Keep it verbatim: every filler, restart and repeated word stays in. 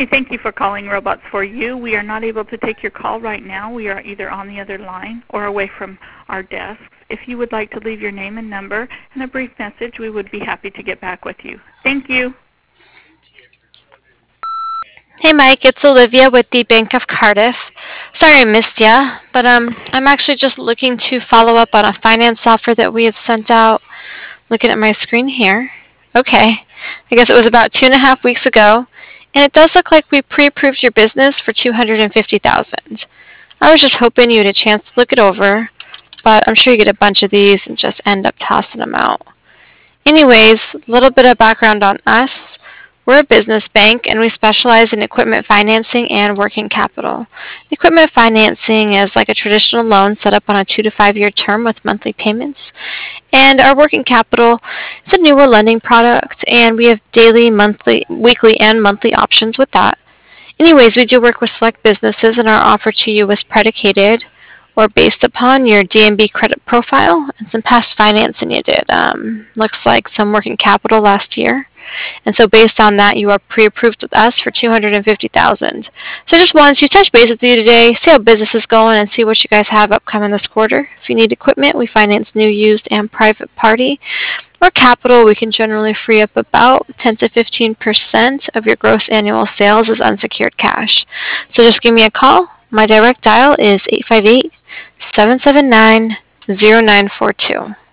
Hi, thank you for calling Robots for You. We are not able to take your call right now. We are either on the other line or away from our desks. If you would like to leave your name and number and a brief message, we would be happy to get back with you. Thank you. Hey Mike, it's Olivia with the Bank of Cardiff. Sorry I missed ya, but um, I'm actually just looking to follow up on a finance offer that we had sent out. Looking at my screen here. Okay, I guess it was about two and a half weeks ago, and it does look like we pre-approved your business for two hundred and fifty thousand. I was just hoping you had a chance to look it over, but I'm sure you get a bunch of these and just end up tossing them out. Anyways, a little bit of background on us. We're a business bank and we specialize in equipment financing and working capital. Equipment financing is like a traditional loan set up on a two to five year term with monthly payments. And our working capital is a newer lending product and we have daily, monthly, weekly, and monthly options with that. Anyways, we do work with select businesses and our offer to you was predicated or based upon your D N B credit profile and some past financing you did. Um, looks like some working capital last year. And so based on that, you are pre-approved with us for two hundred fifty thousand dollars. So I just wanted to touch base with you today, see how business is going, and see what you guys have upcoming this quarter. If you need equipment, we finance new, used, and private party. Or capital, we can generally free up about ten to fifteen percent of your gross annual sales as unsecured cash. So just give me a call. My direct dial is eight five eight, seven seven nine, zero nine four two.